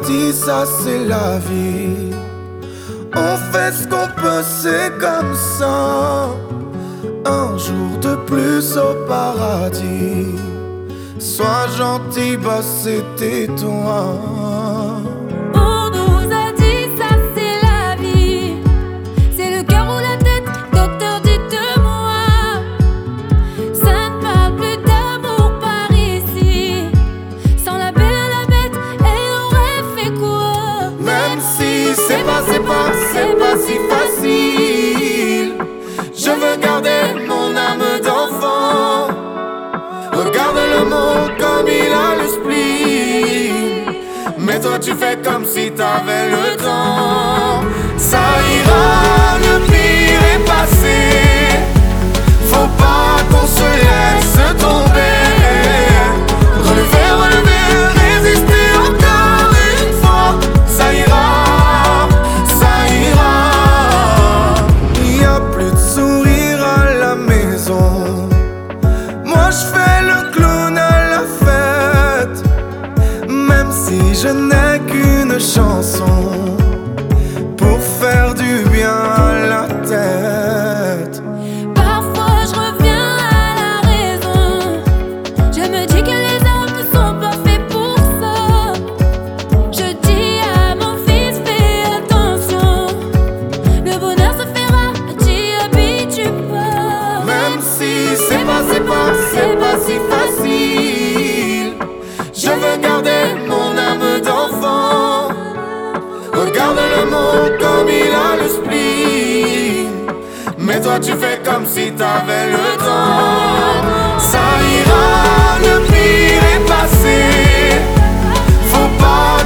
dit ça c'est la vie. On fait ce qu'on peut, c'est comme ça. Un jour de plus au paradis. Sois gentil, bah c'était toi. On nous a dit ça c'est la vie. C'est le cœur ou la tête, docteur dites-moi. Ça ne parle plus d'amour par ici. Sans la belle à la bête, elle aurait fait quoi? Même si c'est pas si facile. Je veux garder mon âme d'enfant. Regarde le monde comme il a le spleen. Mais toi tu fais comme si t'avais le temps. Ça ira, le pire est passé. Faut pas qu'on se laisse tomber. Relever, résister encore une fois. Ça ira, ça ira. Y a plus de sourire à la maison. Moi je fais le clown à la fête. Même si je n'ai qu'une chanson pour faire du bien à la tête. Parfois je reviens à la raison. Je me dis que les hommes ne sont pas faits pour ça. Je dis à mon fils fais attention. Le bonheur se fera, t'y habitues pas. Même si c'est pas si facile. Je veux garder mon âme d'enfant. Regarde le monde comme il a le spleen. Mais toi tu fais comme si t'avais le temps. Ça ira, le pire est passé. Faut pas